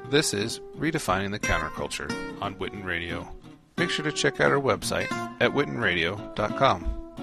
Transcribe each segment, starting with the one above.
This is Redefining the Counterculture on Witten Radio. Make sure to check out our website at wittenradio.com.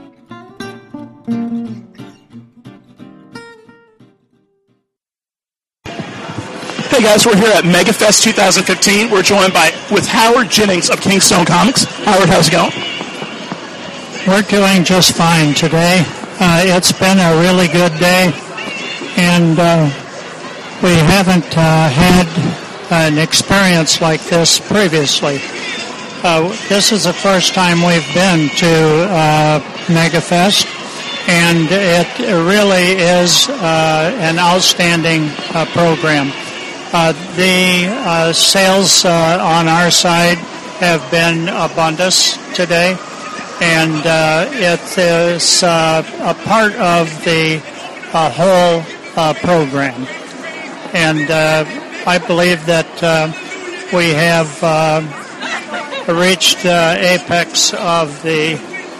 Hey guys, we're here at MegaFest 2015. We're joined with Howard Jennings of Kingstone Comics. Howard, how's it going? We're doing just fine today. It's been a really good day, and we haven't had an experience like this previously. This is the first time we've been to MegaFest, and it really is an outstanding program. The sales on our side have been abundant today, and it is a part of the whole program. And I believe that we have reached the apex of the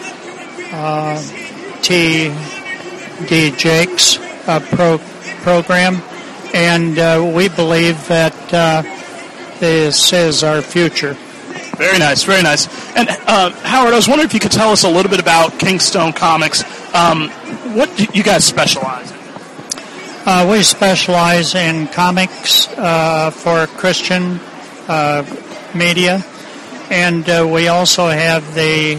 T.D. Jakes program, and we believe that this is our future. Very nice, very nice. And Howard, I was wondering if you could tell us a little bit about Kingstone Comics. What do you guys specialize in? We specialize in comics for Christian media, and we also have the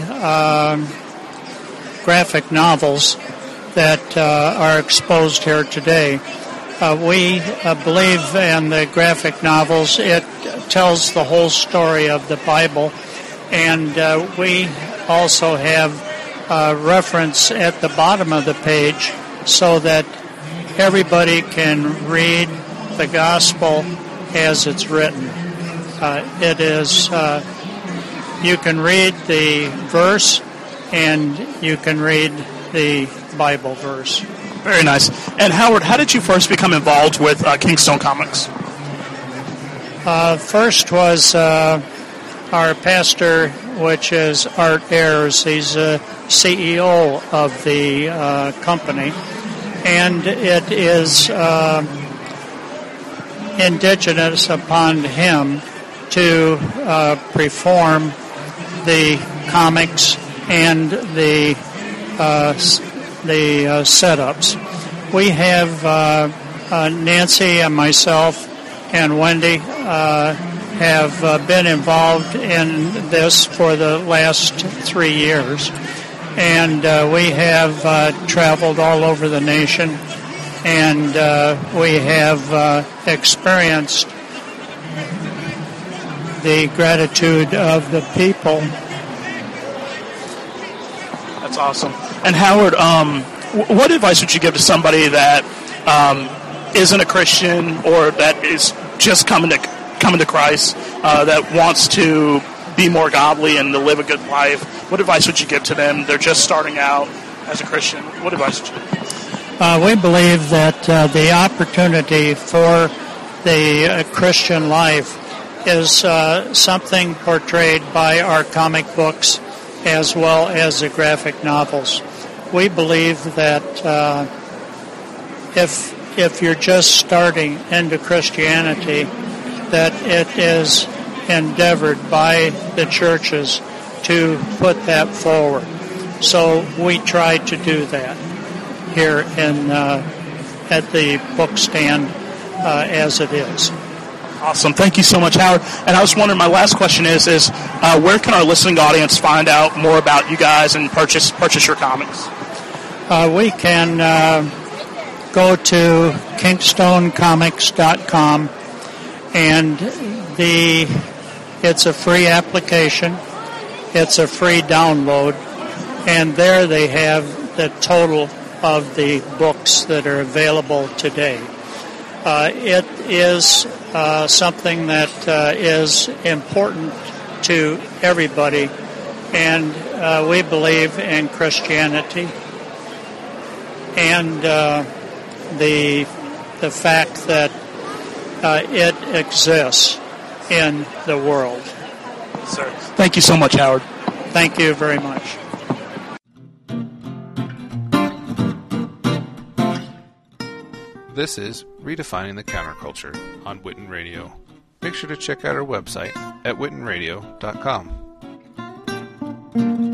graphic novels that are exposed here today. We believe in the graphic novels. It tells the whole story of the Bible, and we also have reference at the bottom of the page so that everybody can read the gospel as it's written. It is, you can read the verse and you can read the Bible verse. Very nice. And Howard, how did you first become involved with Kingstone Comics? First was our pastor, which is Art Ayers. He's a CEO of the company. And it is indigenous upon him to perform the comics and the setups. We have Nancy and myself and Wendy have been involved in this for the last 3 years. And we have traveled all over the nation, and we have experienced the gratitude of the people. That's awesome. And Howard, what advice would you give to somebody that isn't a Christian or that is just coming to Christ, that wants to be more godly and to live a good life? What advice would you give to them? They're just starting out as a Christian. What advice would you give? We believe that the opportunity for the Christian life is something portrayed by our comic books as well as the graphic novels. We believe that if you're just starting into Christianity, that it is endeavored by the churches to put that forward. So we try to do that here at the book stand as it is. Awesome. Thank you so much, Howard. And I was wondering, my last question is where can our listening audience find out more about you guys and purchase your comics? We can go to kingstonecomics.com, and it's a free application. It's a free download, and there they have the total of the books that are available today. It is something that is important to everybody, and we believe in Christianity and the fact that it exists in the world. Sir, thank you so much, Howard. Thank you very much. This is Redefining the Counterculture on Witten Radio. make sure to check out our website at wittenradio.com.